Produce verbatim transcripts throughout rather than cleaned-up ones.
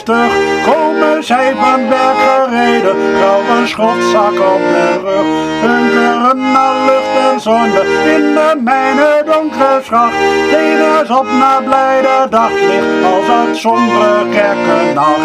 stug. Komen zij van werk gereden, gauw een schotzak op de rug. Hunkeren naar lucht en zonde in de mijne donkere schacht. Tevens op naar blijde daglicht als uit sombere kerkennacht.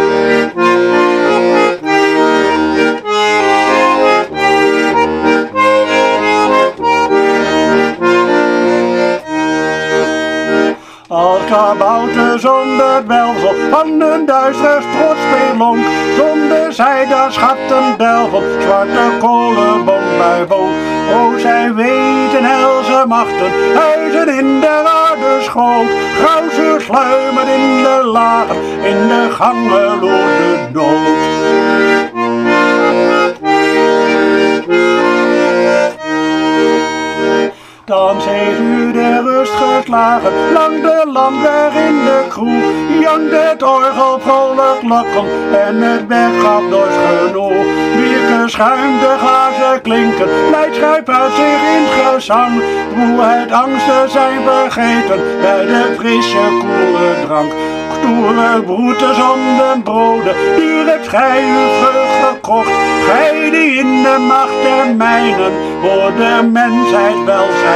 Als kabouter zonder welvel van een duistere strotspelonk, zonder zij daar schatten delven, zwarte kolenbom bij boom. O, zij weten helse machten, huizen in de aarde schoot, grauwzuur sluimert in de lagen, in de gangen loert de dood. Thans heeft u de rust geslagen, lang de landweg in de kroeg. Jankt het orgel vrolijk lokken en het weggaat door genoeg. Bierke schuimt, de glazen klinken, blijdschap uit zich in gezang. Moeheid, angsten zijn vergeten bij de frisse, koele drank. Stoere broeders om de broden, duur hebt gij uw vreugd gekocht. Gij die in de macht der mijnen voor de mensheid welzijn